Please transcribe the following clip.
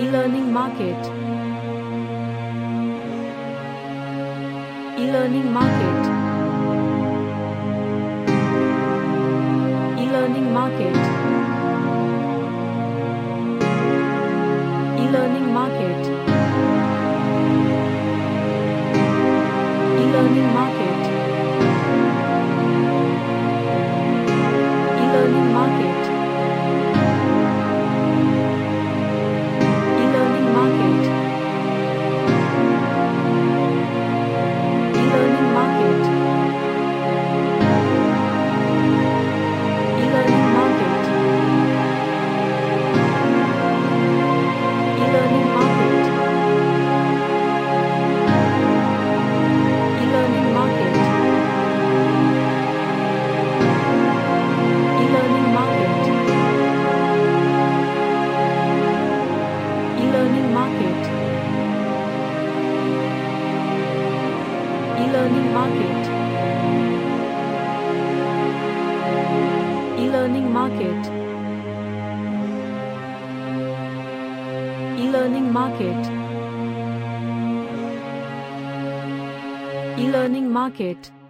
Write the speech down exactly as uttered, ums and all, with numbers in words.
E-learning market. E-learning market. E-learning market. E-learning market. E-learning market. E-learning market. E-learning market. E-learning market. E-learning market. E-learning market. E-learning market. E-learning market. E-learning market. E-learning market. E-learning market. E-learning market. E-learning market.